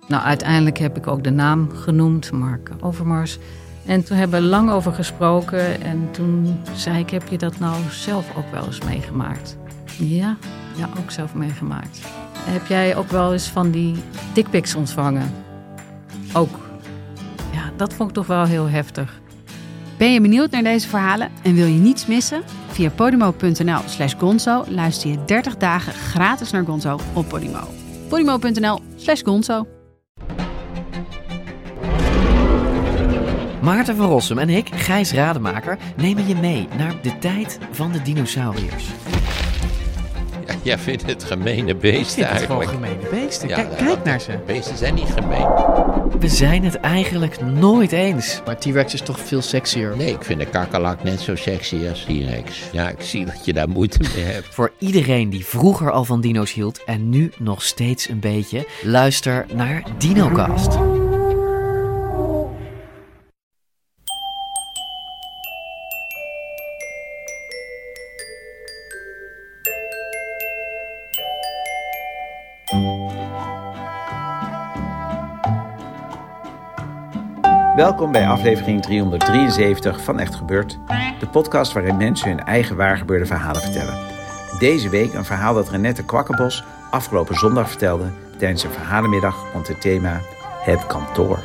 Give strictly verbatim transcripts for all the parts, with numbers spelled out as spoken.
Nou, uiteindelijk heb ik ook de naam genoemd, Mark Overmars. En toen hebben we lang over gesproken. En toen zei ik, heb je dat nou zelf ook wel eens meegemaakt? Ja, ja, ook zelf meegemaakt. Heb jij ook wel eens van die dickpics ontvangen? Ook. Ja, dat vond ik toch wel heel heftig. Ben je benieuwd naar deze verhalen en wil je niets missen? Via podimo.nl slash gonzo luister je dertig dagen gratis naar Gonzo op Podimo. podimo.nl slash gonzo. Maarten van Rossum en ik, Gijs Rademaker, nemen je mee naar de tijd van de dinosauriërs. Ja, jij vindt het gemene beesten eigenlijk. Het gemene beesten. Ja, Kijk, kijk naar ze. Beesten zijn niet gemeen. We zijn het eigenlijk nooit eens. Maar T-Rex is toch veel sexier? Nee, ik vind de kakkerlak net zo sexy als T-Rex. Ja, ik zie dat je daar moeite mee hebt. Voor iedereen die vroeger al van dino's hield en nu nog steeds een beetje, luister naar DinoCast. Welkom bij aflevering driehonderddrieënzeventig van Echt Gebeurd, de podcast waarin mensen hun eigen waargebeurde verhalen vertellen. Deze week een verhaal dat Renette Kwakkenbos afgelopen zondag vertelde tijdens een verhalenmiddag rond het thema Het Kantoor.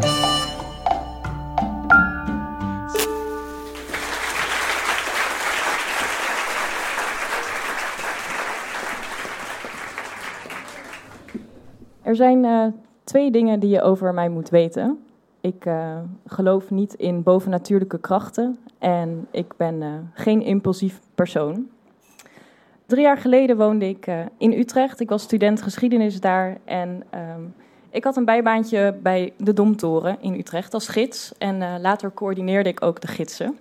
Er zijn uh, twee dingen die je over mij moet weten. Ik uh, geloof niet in bovennatuurlijke krachten en ik ben uh, geen impulsief persoon. Drie jaar geleden woonde ik uh, in Utrecht. Ik was student geschiedenis daar en um, ik had een bijbaantje bij de Domtoren in Utrecht als gids. En uh, later coördineerde ik ook de gidsen.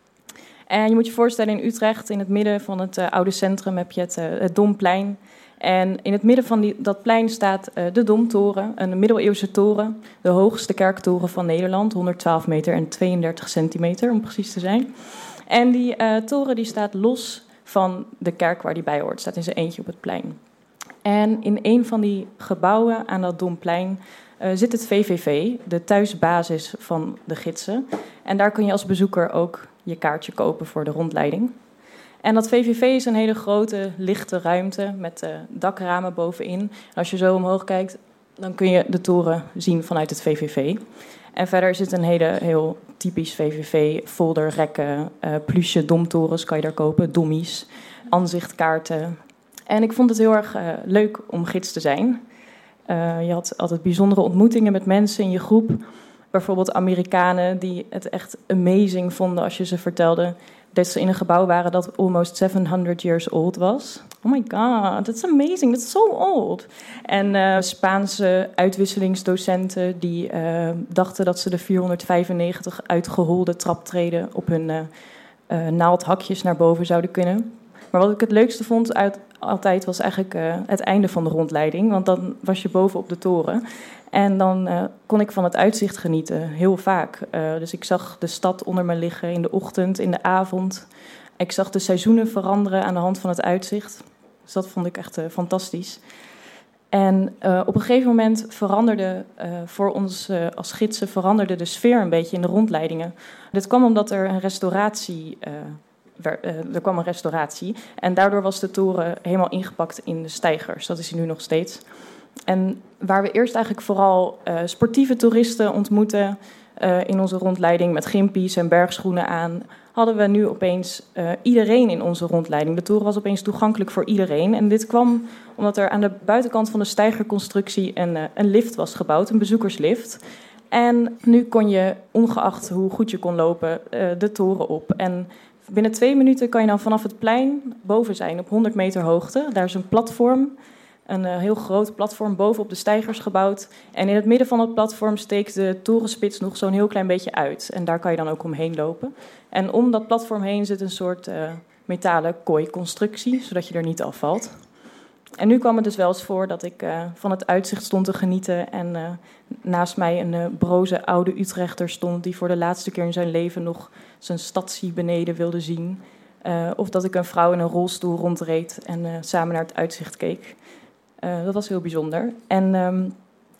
En je moet je voorstellen, in Utrecht, in het midden van het uh, oude centrum, heb je het, uh, het Domplein. En in het midden van die, dat plein staat uh, de Domtoren, een middeleeuwse toren. De hoogste kerktoren van Nederland, honderdtwaalf meter en tweeëndertig centimeter om precies te zijn. En die uh, toren die staat los van de kerk waar die bij hoort, staat in zijn eentje op het plein. En in een van die gebouwen aan dat Domplein uh, zit het V V V, de thuisbasis van de gidsen. En daar kun je als bezoeker ook je kaartje kopen voor de rondleiding. En dat V V V is een hele grote, lichte ruimte met uh, dakramen bovenin. En als je zo omhoog kijkt, dan kun je de toren zien vanuit het V V V. En verder zit een hele, heel typisch V V V, folderrekken, uh, pluche domtorens kan je daar kopen, dommies, aanzichtkaarten. En ik vond het heel erg uh, leuk om gids te zijn. Uh, je had altijd bijzondere ontmoetingen met mensen in je groep. Bijvoorbeeld Amerikanen die het echt amazing vonden als je ze vertelde dat ze in een gebouw waren dat almost zevenhonderd years old was. Oh my god, that's amazing, that's so old. En uh, Spaanse uitwisselingsdocenten die uh, dachten dat ze de vierhonderdvijfennegentig uitgeholde traptreden op hun uh, uh, naaldhakjes naar boven zouden kunnen. Maar wat ik het leukste vond uit, altijd was eigenlijk uh, het einde van de rondleiding. Want dan was je boven op de toren. En dan uh, kon ik van het uitzicht genieten, heel vaak. Uh, dus ik zag de stad onder me liggen in de ochtend, in de avond. Ik zag de seizoenen veranderen aan de hand van het uitzicht. Dus dat vond ik echt uh, fantastisch. En uh, op een gegeven moment veranderde uh, voor ons uh, als gidsen veranderde de sfeer een beetje in de rondleidingen. Dit kwam omdat er een restauratie... Uh, Er kwam een restauratie en daardoor was de toren helemaal ingepakt in de steigers. Dat is hij nu nog steeds. En waar we eerst eigenlijk vooral uh, sportieve toeristen ontmoetten uh, in onze rondleiding met gimpies en bergschoenen aan, hadden we nu opeens uh, iedereen in onze rondleiding. De toren was opeens toegankelijk voor iedereen. En dit kwam omdat er aan de buitenkant van de steigerconstructie een, uh, een lift was gebouwd, een bezoekerslift. En nu kon je, ongeacht hoe goed je kon lopen, uh, de toren op. En binnen twee minuten kan je dan vanaf het plein boven zijn op honderd meter hoogte. Daar is een platform, een uh, heel groot platform boven op de steigers gebouwd. En in het midden van het platform steekt de torenspits nog zo'n heel klein beetje uit. En daar kan je dan ook omheen lopen. En om dat platform heen zit een soort uh, metalen kooiconstructie, zodat je er niet afvalt. En nu kwam het dus wel eens voor dat ik uh, van het uitzicht stond te genieten en uh, naast mij een uh, broze oude Utrechter stond die voor de laatste keer in zijn leven nog zijn stadsie beneden wilde zien. Uh, of dat ik een vrouw in een rolstoel rondreed en uh, samen naar het uitzicht keek. Uh, dat was heel bijzonder. En um,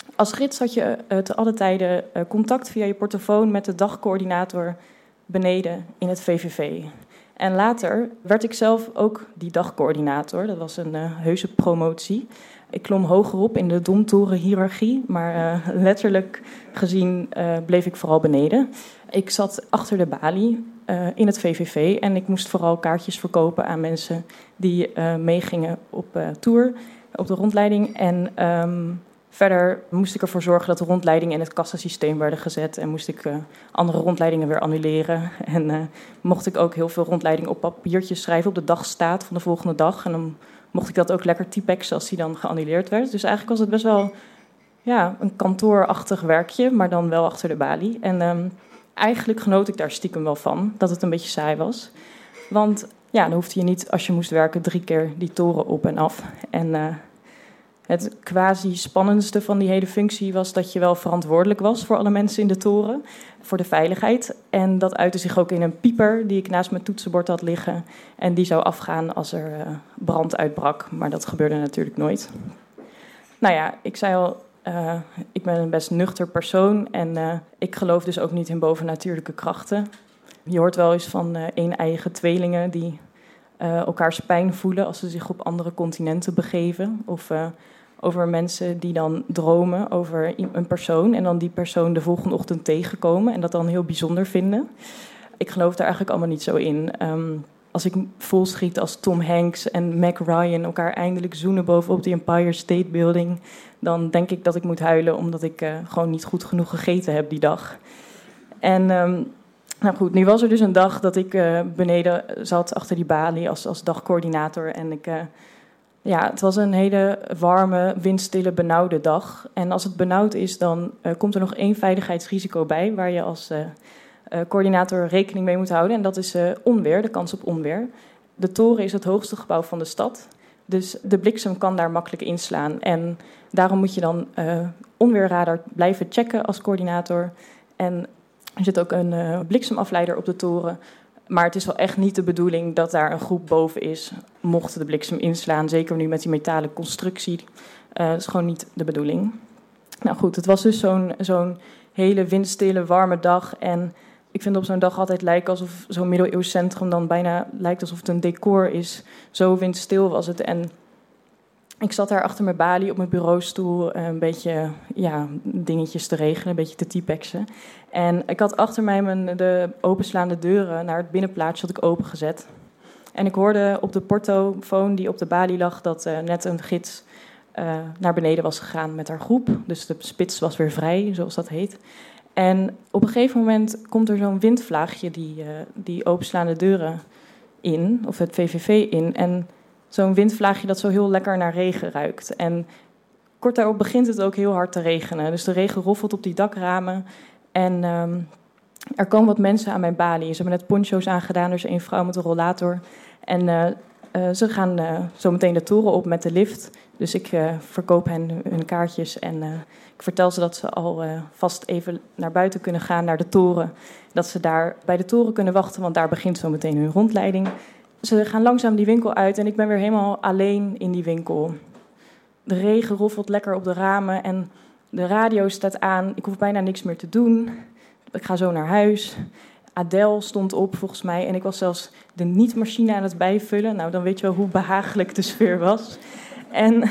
Als gids had je uh, te alle tijden uh, contact via je portofoon met de dagcoördinator beneden in het V V V. En later werd ik zelf ook die dagcoördinator. Dat was een uh, heuse promotie. Ik klom hogerop in de domtorenhiërarchie, maar uh, letterlijk gezien uh, bleef ik vooral beneden. Ik zat achter de balie uh, in het V V V en ik moest vooral kaartjes verkopen aan mensen die uh, meegingen op uh, tour, op de rondleiding. En um, verder moest ik ervoor zorgen dat de rondleidingen in het kassasysteem werden gezet en moest ik uh, andere rondleidingen weer annuleren. En uh, mocht ik ook heel veel rondleidingen op papiertjes schrijven op de dagstaat van de volgende dag. En dan mocht ik dat ook lekker typexen als die dan geannuleerd werd. Dus eigenlijk was het best wel ja, een kantoorachtig werkje, maar dan wel achter de balie. En um, eigenlijk genoot ik daar stiekem wel van, dat het een beetje saai was. Want ja, dan hoefde je niet, als je moest werken, drie keer die toren op en af. En uh, het quasi-spannendste van die hele functie was dat je wel verantwoordelijk was voor alle mensen in de toren, voor de veiligheid. En dat uitte zich ook in een pieper die ik naast mijn toetsenbord had liggen. En die zou afgaan als er uh, brand uitbrak, maar dat gebeurde natuurlijk nooit. Nou ja, ik zei al, uh, ik ben een best nuchter persoon en uh, ik geloof dus ook niet in bovennatuurlijke krachten. Je hoort wel eens van uh, een-eigen tweelingen die uh, elkaars pijn voelen als ze zich op andere continenten begeven. Of uh, over mensen die dan dromen over een persoon en dan die persoon de volgende ochtend tegenkomen en dat dan heel bijzonder vinden. Ik geloof daar eigenlijk allemaal niet zo in. Um, als ik volschiet als Tom Hanks en Meg Ryan elkaar eindelijk zoenen bovenop de Empire State Building, dan denk ik dat ik moet huilen omdat ik uh, gewoon niet goed genoeg gegeten heb die dag. En um, nou goed, nu was er dus een dag dat ik uh, beneden zat achter die balie als, als dagcoördinator en ik... Uh, Ja, het was een hele warme, windstille, benauwde dag. En als het benauwd is, dan uh, komt er nog één veiligheidsrisico bij, waar je als uh, uh, coördinator rekening mee moet houden. En dat is uh, onweer, de kans op onweer. De toren is het hoogste gebouw van de stad. Dus de bliksem kan daar makkelijk inslaan. En daarom moet je dan uh, onweerradar blijven checken als coördinator. En er zit ook een uh, bliksemafleider op de toren. Maar het is wel echt niet de bedoeling dat daar een groep boven is, mocht de bliksem inslaan. Zeker nu met die metalen constructie. Uh, dat is gewoon niet de bedoeling. Nou goed, het was dus zo'n, zo'n hele windstille, warme dag. En ik vind op zo'n dag altijd lijken alsof zo'n middeleeuws centrum dan bijna lijkt alsof het een decor is. Zo windstil was het. En ik zat daar achter mijn balie op mijn bureaustoel een beetje ja, dingetjes te regelen, een beetje te typexen. En ik had achter mij mijn, de openslaande deuren naar het binnenplaatsje had ik opengezet. En ik hoorde op de portofoon die op de balie lag dat uh, net een gids uh, naar beneden was gegaan met haar groep. Dus de spits was weer vrij, zoals dat heet. En op een gegeven moment komt er zo'n windvlaagje die, uh, die openslaande deuren in, of het V V V in. En zo'n windvlaagje dat zo heel lekker naar regen ruikt. En kort daarop begint het ook heel hard te regenen. Dus de regen roffelt op die dakramen. En um, er komen wat mensen aan mijn balie. Ze hebben net poncho's aangedaan. Er is één vrouw met een rollator. En uh, uh, ze gaan uh, zo meteen de toren op met de lift. Dus ik uh, verkoop hen hun kaartjes. En uh, ik vertel ze dat ze al uh, vast even naar buiten kunnen gaan, naar de toren. Dat ze daar bij de toren kunnen wachten, want daar begint zo meteen hun rondleiding. Ze gaan langzaam die winkel uit en ik ben weer helemaal alleen in die winkel. De regen roffelt lekker op de ramen en de radio staat aan. Ik hoef bijna niks meer te doen. Ik ga zo naar huis. Adele stond op volgens mij en ik was zelfs de niet-machine aan het bijvullen. Nou, dan weet je wel hoe behagelijk de sfeer was. En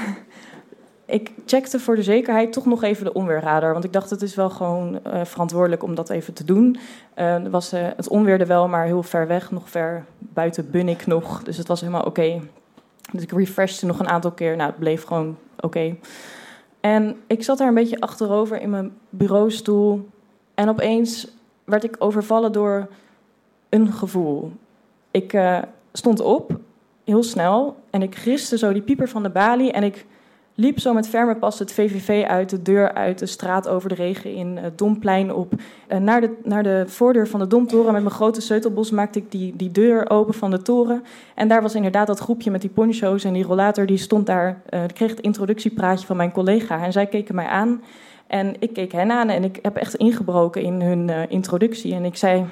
ik checkte voor de zekerheid toch nog even de onweerradar. Want ik dacht, het is wel gewoon uh, verantwoordelijk om dat even te doen. Uh, was, uh, het onweerde wel, maar heel ver weg. Nog ver buiten Bunnik nog. Dus het was helemaal oké. Okay. Dus ik refreshte nog een aantal keer. Nou, het bleef gewoon oké. Okay. En ik zat daar een beetje achterover in mijn bureaustoel. En opeens werd ik overvallen door een gevoel. Ik uh, stond op, heel snel. En ik griste zo die pieper van de balie. En ik liep zo met ferme pas het V V V uit, de deur uit, de straat over de regen in, het Domplein op. Uh, naar, de, naar de voordeur van de Domtoren. Met mijn grote sleutelbos maakte ik die, die deur open van de toren. En daar was inderdaad dat groepje met die poncho's en die rollator. Die stond daar, uh, kreeg het introductiepraatje van mijn collega. En zij keken mij aan. En ik keek hen aan en ik heb echt ingebroken in hun uh, introductie. En ik zei: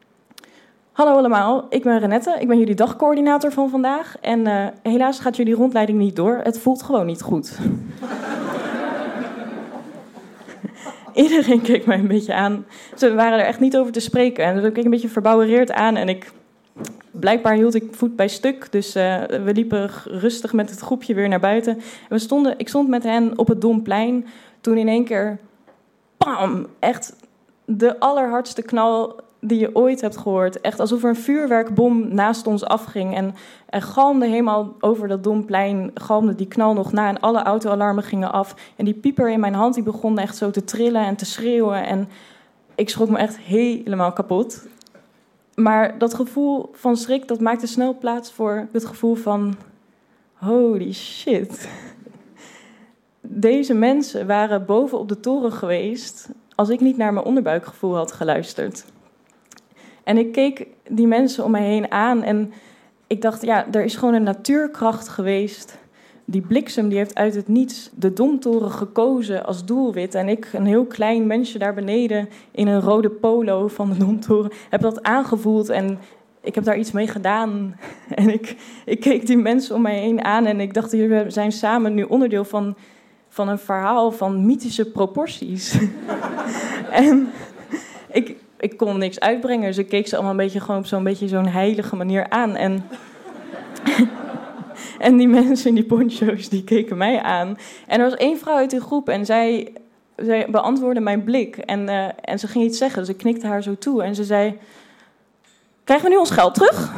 hallo allemaal, ik ben Renette, ik ben jullie dagcoördinator van vandaag. En uh, helaas gaat jullie rondleiding niet door, het voelt gewoon niet goed. iedereen keek mij een beetje aan. Ze waren er echt niet over te spreken. En ik keek een beetje verbouwereerd aan. En ik, blijkbaar hield ik voet bij stuk. Dus uh, we liepen rustig met het groepje weer naar buiten. En we stonden, ik stond met hen op het Domplein. Toen in één keer, bam, echt de allerhardste knal die je ooit hebt gehoord. Echt alsof er een vuurwerkbom naast ons afging. En er galmde helemaal over dat Domplein, galmde die knal nog na. En alle autoalarmen gingen af. En die pieper in mijn hand, die begon echt zo te trillen en te schreeuwen. En ik schrok me echt helemaal kapot. Maar dat gevoel van schrik, dat maakte snel plaats voor het gevoel van... holy shit. Deze mensen waren boven op de toren geweest als ik niet naar mijn onderbuikgevoel had geluisterd. En ik keek die mensen om mij heen aan en ik dacht, ja, er is gewoon een natuurkracht geweest. Die bliksem die heeft uit het niets de Domtoren gekozen als doelwit. En ik, een heel klein mensje daar beneden in een rode polo van de Domtoren, heb dat aangevoeld en ik heb daar iets mee gedaan. En ik, ik keek die mensen om mij heen aan en ik dacht, we zijn samen nu onderdeel van, van een verhaal van mythische proporties. En ik... Ik kon niks uitbrengen, dus ik keek ze allemaal een beetje gewoon op zo'n beetje zo'n heilige manier aan. En, en die mensen in die poncho's, die keken mij aan. En er was één vrouw uit die groep en zij, zij beantwoordde mijn blik. En, uh, en ze ging iets zeggen, dus ik knikte haar zo toe. En ze zei, krijgen we nu ons geld terug?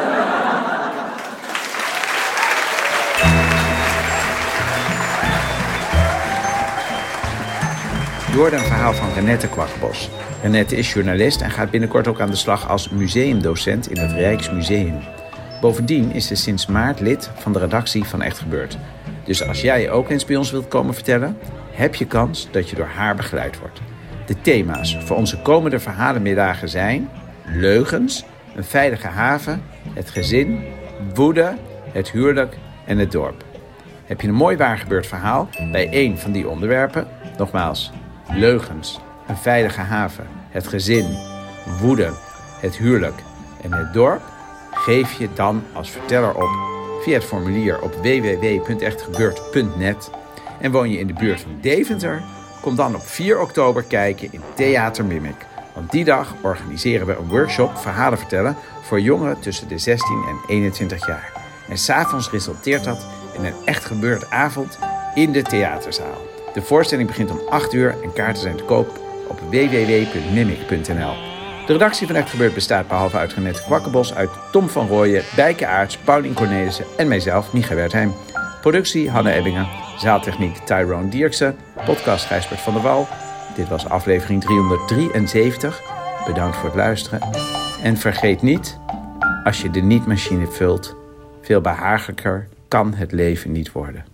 Je hoorde een verhaal van Renette Kwakkenbos. Renette is journalist en gaat binnenkort ook aan de slag als museumdocent in het Rijksmuseum. Bovendien is ze sinds maart lid van de redactie van Echt Gebeurd. Dus als jij ook eens bij ons wilt komen vertellen, heb je kans dat je door haar begeleid wordt. De thema's voor onze komende verhalenmiddagen zijn leugens, een veilige haven, het gezin, woede, het huwelijk en het dorp. Heb je een mooi waargebeurd verhaal bij één van die onderwerpen? Nogmaals, leugens, een veilige haven, het gezin, woede, het huwelijk en het dorp? Geef je dan als verteller op via het formulier op w w w punt echt gebeurd punt net. En woon je in de buurt van Deventer? Kom dan op vier oktober kijken in Theater Mimic. Want die dag organiseren we een workshop verhalen vertellen voor jongeren tussen de zestien en eenentwintig jaar. En 's avonds resulteert dat in een echt gebeurd avond in de theaterzaal. De voorstelling begint om acht uur en kaarten zijn te koop op w w w punt mimic punt n l. De redactie van Echt Gebeurd bestaat behalve uit Renette Kwakkenbos uit Tom van Rooyen, Bijke Aarts, Paulien Cornelissen en mijzelf, Micha Wertheim. Productie Hanne Ebbingen, zaaltechniek Tyrone Dierksen, podcast Gijsbert van der Wal. Dit was aflevering driehonderddrieënzeventig. Bedankt voor het luisteren. En vergeet niet, als je de niet-machine vult, veel behagelijker kan het leven niet worden.